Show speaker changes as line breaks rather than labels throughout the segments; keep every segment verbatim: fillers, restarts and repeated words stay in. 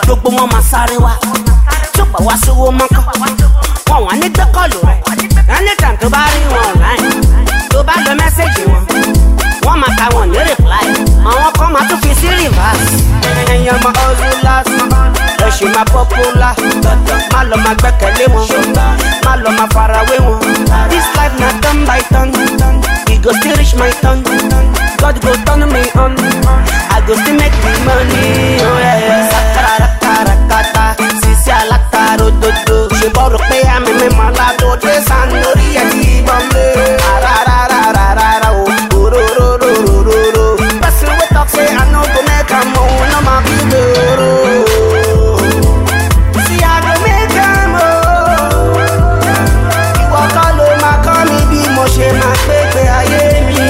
gbogbo wọn máa sáré wá tó bá wá sówó mọ́kàn wọn wà ní gbẹ́kọ̀lù rẹ̀ anytime tó bá rí wọn online tó bá lọ mẹ́sẹ̀gì wọn wọ́n máa ka wọn ní reply àwọn kan máa tún fi sí reverse ẹ̀yàn máa ọdún lásán ẹ̀ṣin máa popular má lọ máa gbẹ́kẹ̀lé wọn má lọ máa farawé wọn this life na turn by turn e go still reach my turn God go turn me on I go still make the money oh yeah yeah sakarakarakata sisi alatarododo ṣe bọ́rọ̀ pé àmì mi máa ládò dé sàn lórí ẹ̀ tí bọ́n lé rárárárárá o orororororo person wey talk say I no go make am o no ma be gbèrò. See I go make am o ìwọ kọ́ ló máa kọ́ mi bí mo ṣe máa pépé ayé mi.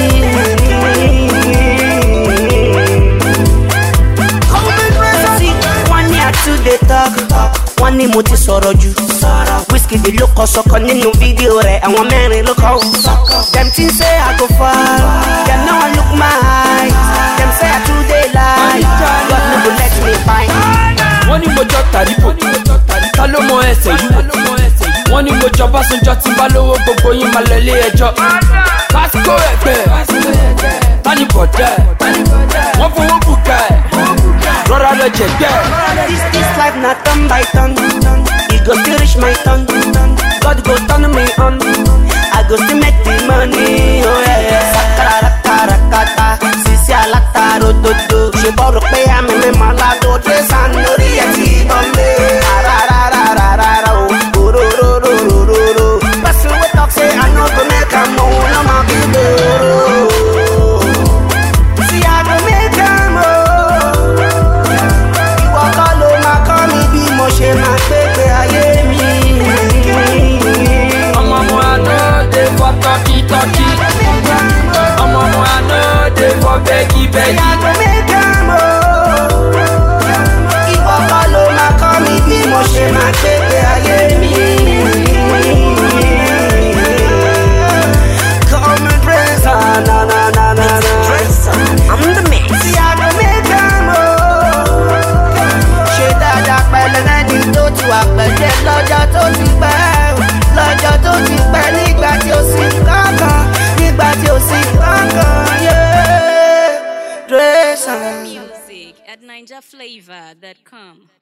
Wọ́n ní àtúndé talk wọ́n ní mo ti sọ̀rọ̀ jù Wizkid ló kọ sọkọ nínú fídíò rẹ̀ àwọn mẹ́rin ló kọ́ dem think say I go far dem no wan look my eyes dem say I too dey lie God no go let me find.
wọ́n ní mo jọ tàríbò ta ló mọ ẹsẹ̀ yìí wọ́n ní mo jọ Básanjọ́ tí bá lówó gbogbo yín máa lọ ilé ẹjọ́ pásítọ̀ ẹgbẹ́ tani bọ̀dẹ́ wọ́n fowó bùkà ẹ̀ rọra lọ jẹ̀gbẹ́.
This this life na turn by turn e go still reach my turn God go turn me on I go still make the money oh yeah yeah sakarakarakata sisi alatarododo ṣe bọ́rọ̀ pé àmì mi máa ládò dé sàn lórí ẹ̀ tí bọ́n lé rárárárárá o orororororo person wey talk say I no go make am o no ma be gbèrò. See I go make am o ìwọ kọ́ ló máa kọ́ mi bí mo ṣe máa pépé ayé mi.
ọmọ ọmọ àná dé fọ tọ́kì tọ́kì ọmọ ọmọ àná dé fọ bẹ́gì bẹ́gì.
I go make am o ìwọ kọ́ ló máa kọ́ mi bí mo ṣe máa pépé ayé mi. Come and praise her, na na na na na. I'm the mix. See I go make am o ṣe dáadáa pẹ̀lú ẹni tó ti wà pẹ̀lú ẹ lọ́jọ́ tó ti pẹ́ lọ́jọ́ tó ti pẹ́ nígbà tí ó sì kankan nígbà tí ó sì kankan yé dresser.
Music at ninja flavor dot com.